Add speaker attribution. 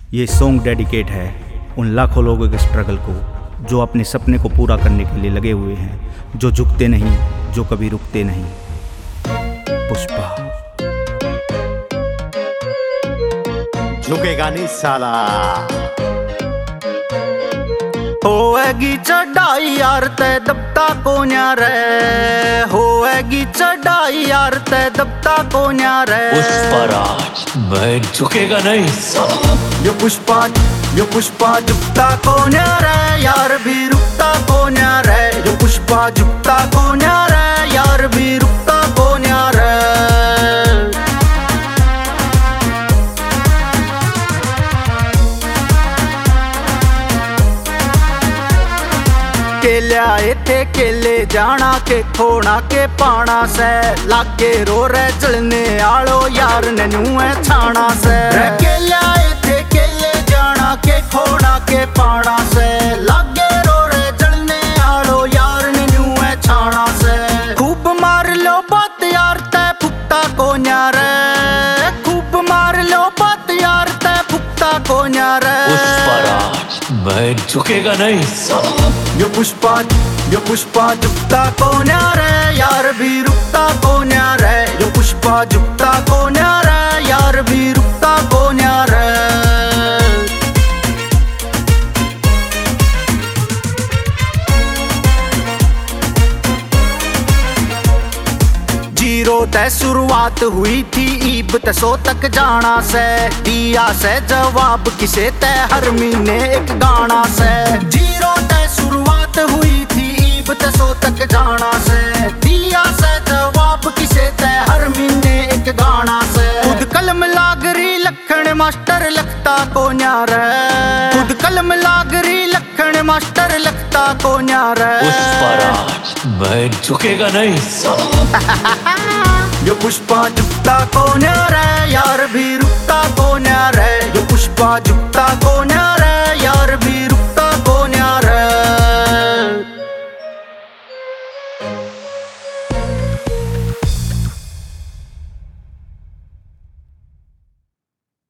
Speaker 1: ये song dedicate है उन लाखों लोगों के स्ट्रगल को जो अपने सपने को पूरा करने के लिए लगे हुए हैं, जो झुकते नहीं, जो कभी रुकते नहीं। पुष्पा।
Speaker 2: झुकेगा नहीं साला।
Speaker 3: होएगी चढ़ाई यार ते दबता को न्यारे, होएगी चढ़ाई यार ते दबता को न्यारे।
Speaker 4: पुष्पराज मैं झुकेगा नहीं साला।
Speaker 3: यो पुष्पा झुकता को न्यारे, यार भी रुकता को न्यारे। यो पुष्पा झुकता को न्यारे, यार भी रुकता को न्यारे। केले आए थे केले जाना के खोना के पाना से, लागे रो रे जलने आलो यार ने न्यू है छाना से। केले आए थे केले जाना के खोना के पाना से, लागे रो रे जलने आलो यार ने न्यू है छाना से। खूब मार लो बात यार ते फुकता को न्यारे, खूब मार लो बात यार ते फुकता को न्यारे।
Speaker 4: पुष्पराज मैं झुकेगा नहीं साला।
Speaker 3: यो पुष्पा झुकता को न्यारे, यार भी रुकता को न्यारे। यो पुष्पा झुकता को न्यारे, यार भी रुकता को न्यारे। जीरो ते शुरुआत हुई थी, ईब ते 100 तक जाना से। दिया से जवाब किसे ते हर महीने एक गाना से। जीरो ते शुरुआत हुई थी, ईब ते 100 तक जाना से। दिया से जवाब किसे ते हर महीने एक गाना से। खुद कलम लागरी लखन मास्टर लगता को न्यारे, खुद कलम लागरी लखन मास्टर लगता को न्यारे।
Speaker 4: पुष्पराज मैं झुकेगा नहीं साला।
Speaker 3: यो पुष्पा झुकता को न्यारे, यार भी रुकता को न्यारे। यो पुष्पा झुकता